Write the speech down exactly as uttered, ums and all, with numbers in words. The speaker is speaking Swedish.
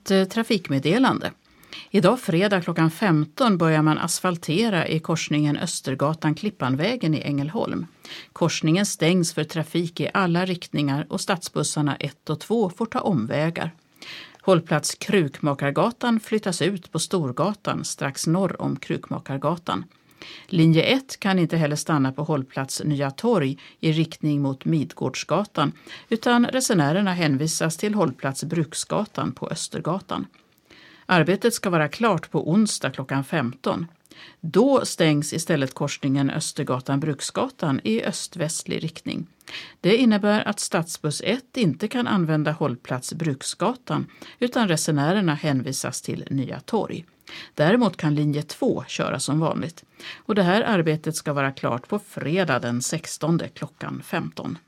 Ett eh, trafikmeddelande. Idag fredag klockan femton börjar man asfaltera i korsningen Östergatan-Klippanvägen i Ängelholm. Korsningen stängs för trafik i alla riktningar och stadsbussarna ett och två får ta omvägar. Hållplats Krukmakargatan flyttas ut på Storgatan strax norr om Krukmakargatan. Linje ett kan inte heller stanna på hållplats Nya Torg i riktning mot Midgårdsgatan utan resenärerna hänvisas till hållplats Bruksgatan på Östergatan. Arbetet ska vara klart på onsdag klockan femton. Då stängs istället korsningen Östergatan-Bruksgatan i öst-västlig riktning. Det innebär att stadsbuss ett inte kan använda hållplats Bruksgatan utan resenärerna hänvisas till Nya Torg. Däremot kan linje två köra som vanligt. Och det här arbetet ska vara klart på fredag den sextonde klockan femton.